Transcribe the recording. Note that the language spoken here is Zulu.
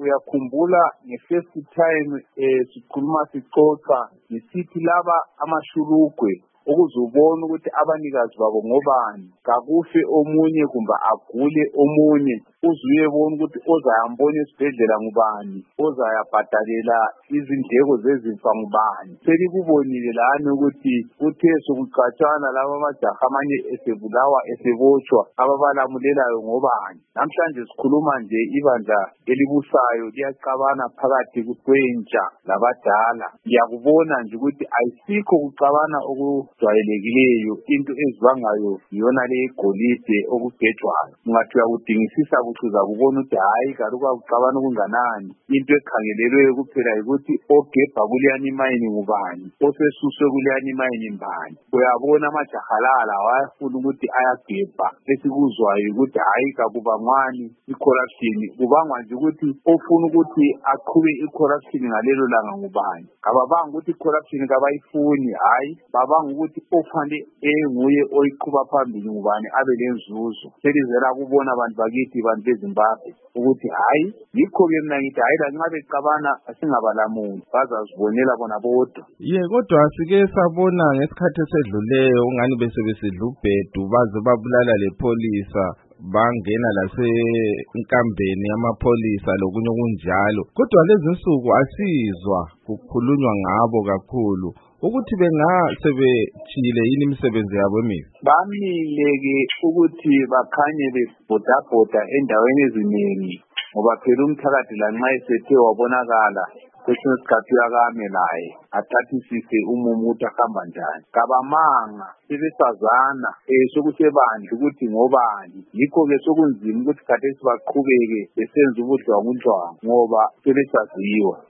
uyakhumbula nge-first time sikhuluma sixoxa ngisithi laba amashurugwe ukuzubona ukuthi abanikazi babo ngobani, kakufe omunye kumbe agule omunye, uzuyebona ukuthi ozayambona esibhedlela ngubani, ozayabhadalela izindleko zezimfa ngubani. Selikubonile lani ukuthi uthe sokucatshana laba amajaha amanye esebulawa esebotshwa ababalamulelayo ngobani. Namhlanje sikhuluma nje ibandla elibusayo liyacabana phakathi kwentsha labadala. Ngiyakubona nje ukuthi ayisikho kucabana okujwayelekileyo, into ezibangayo yona le golide okugejwayo. Ungathi uyakudingisisa kucuza kubona ukuthi hayi kaluka kucabana okunganani. Into ekhangelelweyo kuphela ukuthi ogebha kuleyani imayini ngubani, osesuswe kuleyani imayini mbani. Uyabona amajahalala wayafuna ukuthi ayagebha, esikuzwayo ukuthi hayi kakuba ngwani i-corruption, kubangwa nje ukuthi ofuna ukuthi aqhube i-corruption ngalelo langa ngubani. Kababanga ukuthi i-corruption kabayifuni, hayi babanga ukuthi ofane nguye oyiqhuba phambili ngubani abe lenzuzo. Selizela kubona abantu bakithi, bantu beZimbabwe, ukuthi hayi yikho-ke mina ngithi hayi lanxa becabana asingabalamuli bazazibonela bona bodwa. Kodwa sike sabona ngesikhathi esedluleyo ungani besebesidla ubhedu baze babulala lepholisa, bangena lasenkambeni yamapholisa lokunye okunjalo. Kodwa lezi nsuku asizwa kukhulunywa ngabo kakhulu ukuthi bengasebetshile yini imisebenzi yabo emibi. Bamile-ke ukuthi bakhanye bebhodabhoda endaweni eziningi, ngoba phela umthakathi lanxa esethe wabonakala kwesinye isikhathi uyakame laye athathisise umumo ukuthi ahamba njani. Kabamanga sebesazana sokusebandla ukuthi ngobani. Yikho-ke sokunzima ukuthi khathesi baqhubeke besenza ubudlwangudlwangu ngoba sebesaziwa.